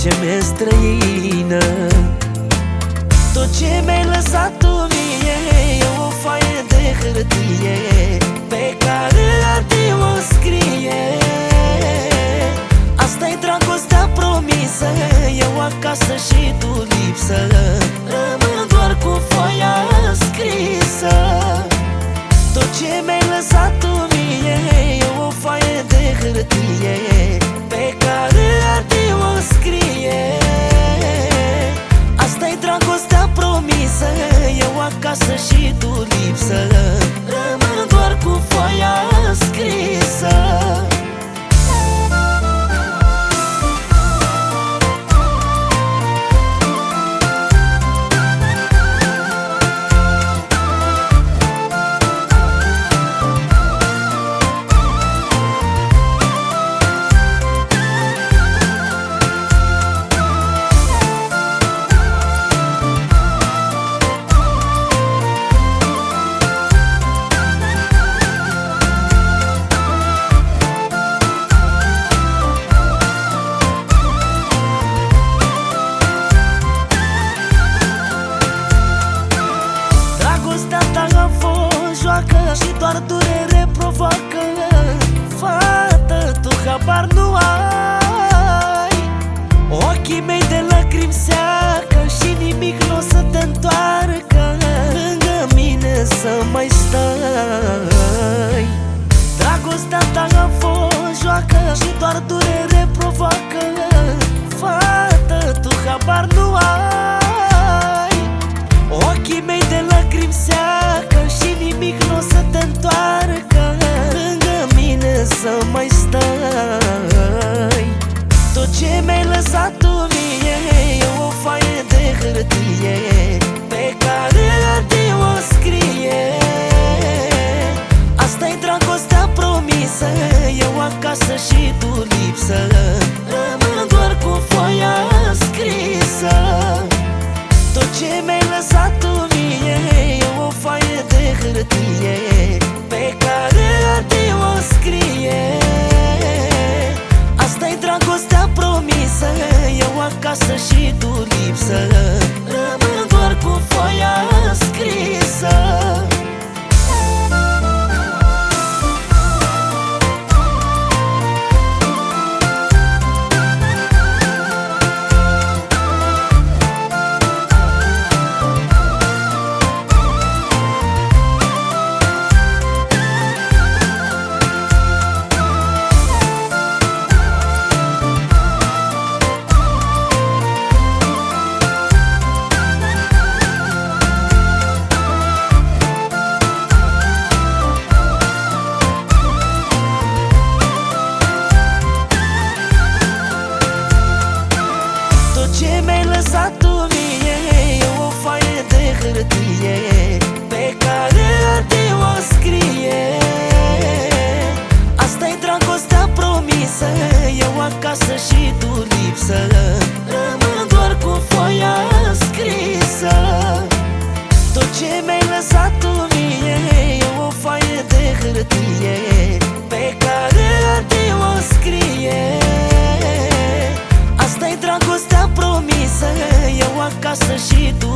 ce mi-e străină. Tot ce mi-ai lăsat tu mie e o foaie de hârtie pe care adio o scrie. Asta-i dragostea promisă, eu acasă și tu lipsă, rămân doar cu foaia scrisă. Tot ce mi-ai lăsat tu mie e o foaie de hârtie pe care adio o scrie. Asta-i dragostea promisă, eu acasă și tu lipsă, rămân doar cu foaia scrisă. Și doar durere provoacă. Fată, tu habar nu ai. Ochii mei de lacrimi seacă și nimic n-o să te întoarcă lângă mine să mai stai. Dragostea ta a fost joacă și doar durere provoacă. Fată, tu habar nu ai. Ochii mei de lacrimi seacă și nimic n-o să te întoarcă lângă mine să mai stai. Tot ce mi-ai lăsat tu mie e o foaie de hârtie pe care adio o scrie. Asta-i dragostea promisă, eu acasă și tu lipsă, rămân doar cu foaia scrisă. Tot ce mi-ai lăsat tu mie e o foaie de hârtie pe care adio o scrie. Asta-i dragostea promisă, eu acasă și tu lipsă, rămân doar cu foaia scrisă. Ce mi-ai lăsat tu mie e o foaie de hârtie pe care adio o scrie. Asta-i dragostea promisă, eu acasă și tu lipsă, rămân doar cu foaia scrisă. Tot ce mi-ai lăsat tu mie e o foaie de hârtie pe care adio o scrie. Asta-i dragostea promisă, eu acasă și tu